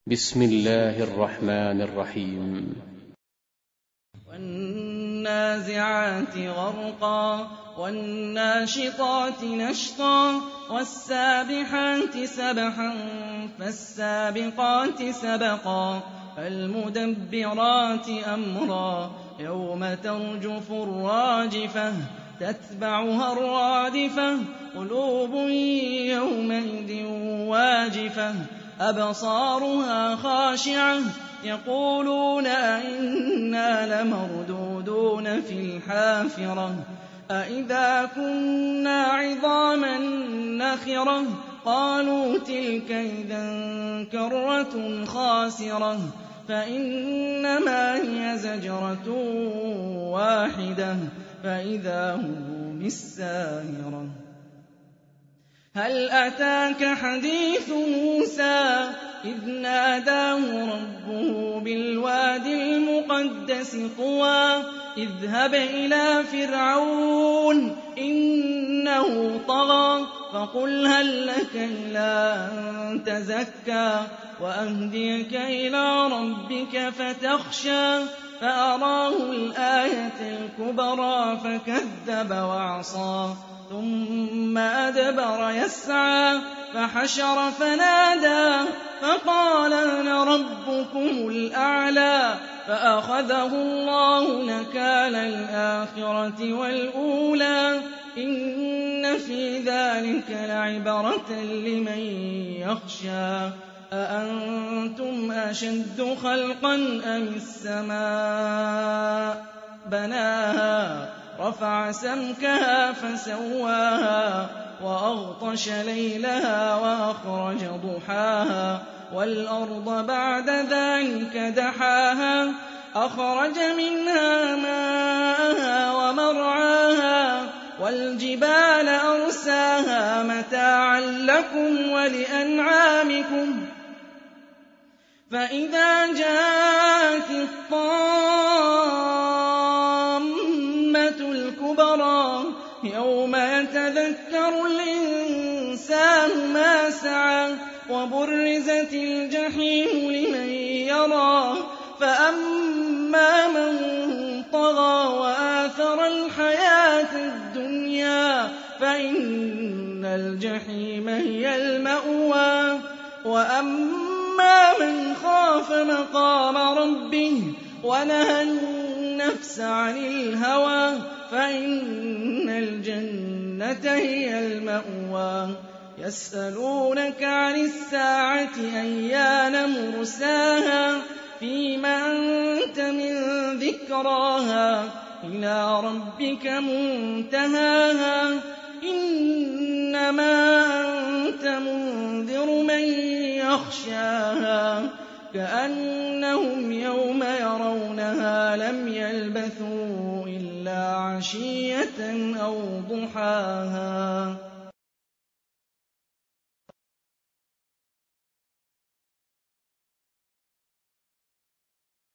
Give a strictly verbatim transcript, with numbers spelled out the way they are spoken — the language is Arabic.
بسم الله الرحمن الرحيم. والنازعات غرقا والناشطات نشطا والسابحات سبحا فالسابقات سبقا فالمدبرات أمرا يوم ترجف الراجفة تتبعها الرادفة قلوب يومئذ واجفة أبصارها خاشعة يقولون أئنا لمردودون في الحافرة أئذا كنا عظاما نخرة قالوا تلك إذا كرة خاسرة فإنما هي زجرة واحدة فإذا هم بالساهرة هل أتاك حديث موسى إذ ناداه ربه بالوادي المقدس طوى اذهب إلى فرعون إنه طغى فقل هل لك إلى أن تزكى وأهديك إلى ربك فتخشى فأراه الآية الكبرى فكذب وعصى ثم أدبر يسعى فحشر فنادى فقال أنا ربكم الأعلى فأخذه الله نكال الآخرة والأولى إن في ذلك لعبرة لمن يخشى أأنتم أشد خلقا أم السماء بناها رفع سمكها فسواها وأغطش ليلها وأخرج ضحاها والأرض بعد ذلك دحاها أخرج منها ماءها ومرعاها والجبال أرساها متاعا لكم ولأنعامكم فإذا جاءت الطامة الكبرى يوم يتذكر الإنسان ما سعى وبرزت الجحيم لمن يرى فأما من طغى وآثر الحياة الدنيا فإن الجحيم هي المأوى وأما من خاف مقام ربه ونهى النفس عن الهوى فإن الجنة هي المأوى يسألونك عن الساعة أيان مرساها فيم أنت من ذكراها إلى ربك منتهاها إنما أنت منذر من يخشاها كأنهم يوم يرونها لم يلبثوا إلا عشية أو ضحاها